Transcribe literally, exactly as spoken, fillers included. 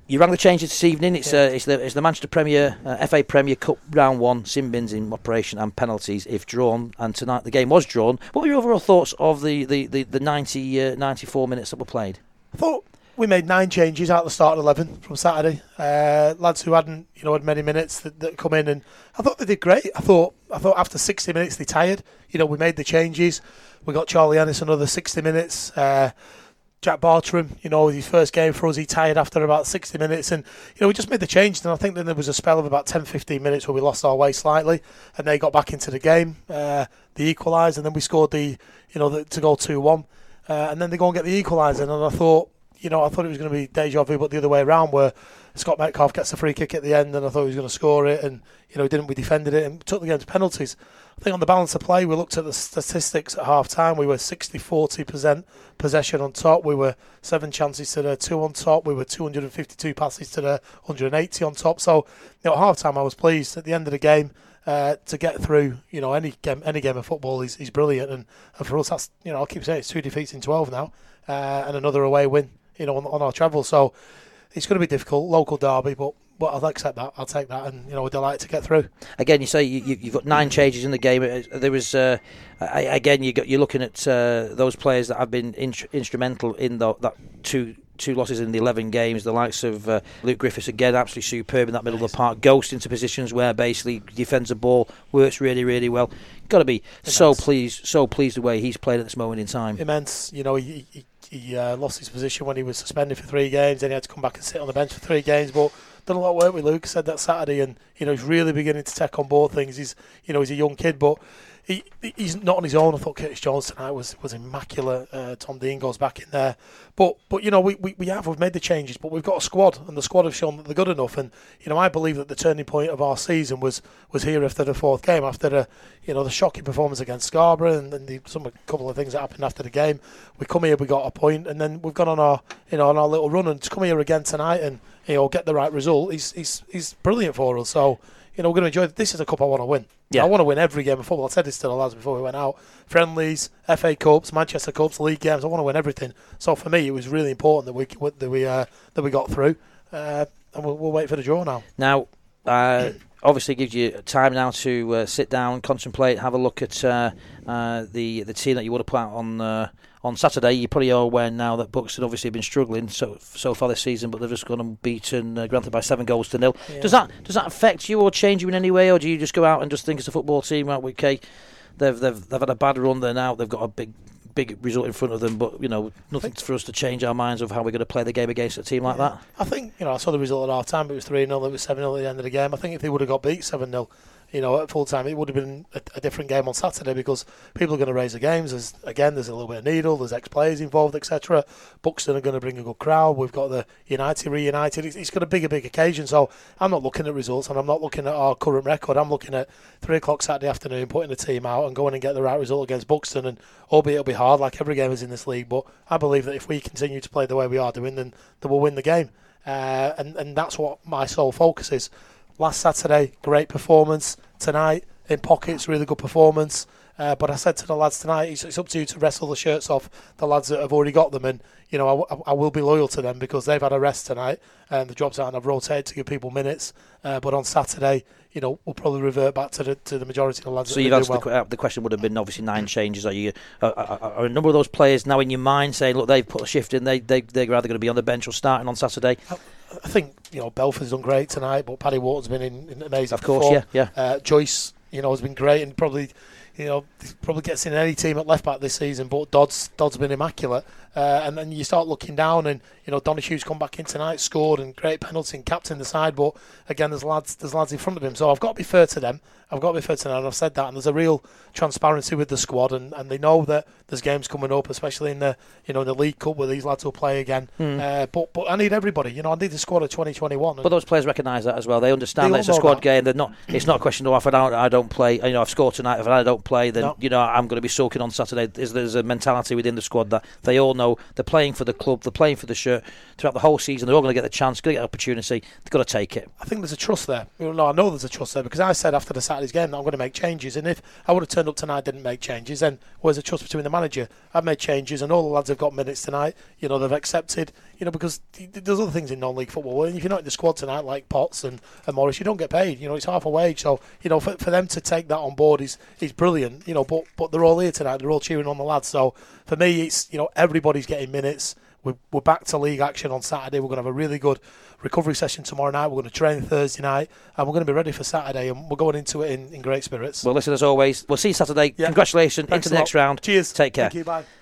You rang the changes this evening. It's yeah. uh, it's the it's the Manchester Premier uh, F A Premier Cup round one. Sin bins in operation and penalties if drawn. And tonight the game was drawn. What were your overall thoughts of the the the, the ninety, uh, ninety-four minutes that were played? I thought we made nine changes out of the start eleven from Saturday. Uh, lads who hadn't you know had many minutes that, that come in, and I thought they did great. I thought I thought after sixty minutes they tired. You know we made the changes. We got Charlie Ennis another sixty minutes. Uh, Jack Bartram, you know, his first game for us, he tired after about sixty minutes, and you know we just made the change. And I think then there was a spell of about ten, fifteen minutes where we lost our way slightly, and they got back into the game. Uh, they equalised, and then we scored the, you know, the, to go two one, uh, and then they go and get the equaliser. And I thought, you know, I thought it was going to be deja vu, but the other way around, where Scott Metcalfe gets a free kick at the end, and I thought he was going to score it, and you know, didn't. We defended it and took the game to penalties. I think on the balance of play, we looked at the statistics at half time. We were sixty forty percent possession on top. We were seven chances to the two on top. We were two hundred fifty-two passes to the one hundred eighty on top. So, you know, at half time, I was pleased. At the end of the game, uh, to get through, you know, any game, any game of football is, is brilliant. And, and for us, that's, you know, I'll keep saying it's two defeats in twelve now, uh, and another away win, you know, on, on our travel. So it's going to be difficult, local derby, but. But I'll accept that. I'll take that, and you know, we're delighted to get through. Again, you say you, you've got nine changes in the game. There was uh, again, you got, you're looking at uh, those players that have been in, instrumental in the, that two two losses in the eleven games. The likes of uh, Luke Griffiths again, absolutely superb in that middle nice. of the park. Ghost into positions where basically defends the ball, works really, really well. Got to be Immense. so pleased, so pleased the way he's played at this moment in time. Immense. You know, he he, he uh, lost his position when he was suspended for three games. Then he had to come back and sit on the bench for three games, but. Done a lot of work with Luke, said that Saturday, and you know he's really beginning to take on board things. He's you know he's a young kid, but he he's not on his own. I thought Curtis Jones tonight was was immaculate. Uh, Tom Dean goes back in there, but but you know we, we we have we've made the changes, but we've got a squad, and the squad have shown that they're good enough. And you know I believe that the turning point of our season was was here after the fourth game, after the you know the shocking performance against Scarborough, and, and the, some a couple of things that happened after the game. We come here, we got a point, and then we've gone on our you know on our little run, and to come here again tonight and. You know, get the right result. He's he's he's brilliant for us. So, you know, we're going to enjoy it. This is a cup I want to win. Yeah. I want to win every game of football. I said this to the lads before we went out. Friendlies, F A Cups, Manchester Cups, league games. I want to win everything. So for me, it was really important that we that we uh, that we got through. Uh, and we'll, we'll wait for the draw now. Now, uh, obviously, it gives you time now to uh, sit down, contemplate, have a look at uh, uh, the the team that you want to put out on. Uh, On Saturday, you probably are aware now that Buxton obviously have been struggling so so far this season, but they've just gone and beaten uh, Grantham by seven goals to nil. Yeah. Does that does that affect you or change you in any way, or do you just go out and just think as a football team, right? Okay, they've they've they've had a bad run there now. They've got a big big result in front of them, but you know nothing for us to change our minds of how we're going to play the game against a team like yeah. that. I think you know I saw the result at half time. It was three nil. It was seven nil at the end of the game. I think if they would have got beat seven nil. You know, at full time, it would have been a, a different game on Saturday because people are going to raise the games. There's, again, there's a little bit of needle, there's ex-players involved, et cetera. Buxton are going to bring a good crowd. We've got the United reunited. It's, it's got a big, a big occasion. So I'm not looking at results and I'm not looking at our current record. I'm looking at three o'clock Saturday afternoon, putting the team out and going and get the right result against Buxton. And albeit it'll be hard, like every game is in this league, but I believe that if we continue to play the way we are doing, then, then we'll win the game. Uh, and, and that's what my sole focus is. Last Saturday, great performance. Tonight, in pockets, really good performance. Uh, but I said to the lads tonight, it's, it's up to you to wrestle the shirts off the lads that have already got them. And, you know, I, I will be loyal to them because they've had a rest tonight. And the job's out and I've rotated to give people minutes. Uh, but on Saturday, you know, we'll probably revert back to the to the majority of the lads. So that you've answered well. the, uh, the question would have been obviously nine changes. Are you uh, are, are a number of those players now in your mind saying, look, they've put a shift in, they, they, they're either going to be on the bench or starting on Saturday? I, I think, you know, Belford's done great tonight, but Paddy Wharton's been in, in amazing Of course, form. yeah. yeah. Uh, Joyce, you know, has been great and probably, you know, probably gets in any team at left back this season, but Dodd's, Dodd's been immaculate. Uh, and then you start looking down and, you know, Donahue's come back in tonight, scored and great penalty and captained the side, but again, there's lads there's lads in front of him. So I've got to be fair to them. I've got to be fair to them, and I've said that. And there's a real transparency with the squad, and, and they know that there's games coming up, especially in the, you know, in the League Cup where these lads will play again. Mm. Uh, but but I need everybody. You know, I need the squad of twenty twenty-one. But those players recognise that as well. They understand they that it's a squad that. game. They're not. It's not a question of if I don't, I don't play. You know, I've scored tonight. If I don't play, then no. you know I'm going to be sulking on Saturday. There's, there's a mentality within the squad that they all know they're playing for the club, they're playing for the shirt throughout the whole season. They're all going to get the chance, going to get the opportunity. They've got to take it. I think there's a trust there. You know, I know there's a trust there because I said after the Saturday's game that I'm going to make changes, and if I would have turned up tonight, didn't make changes, then where's the trust between the manager? I've made changes, and all the lads have got minutes tonight. You know, they've accepted. you know, because there's other things in non-league football. And if you're not in the squad tonight, like Potts and, and Morris, you don't get paid. You know, it's half a wage. So, you know, for, for them to take that on board is is brilliant. You know, but but they're all here tonight. They're all cheering on the lads. So for me, it's, you know, everybody's getting minutes. We're, we're back to league action on Saturday. We're going to have a really good recovery session tomorrow night. We're going to train Thursday night, and we're going to be ready for Saturday. And we're going into it in, in great spirits. Well, listen, as always, we'll see you Saturday. Yeah. Congratulations. Thanks into the next round. Cheers. Take care. Thank you. Bye.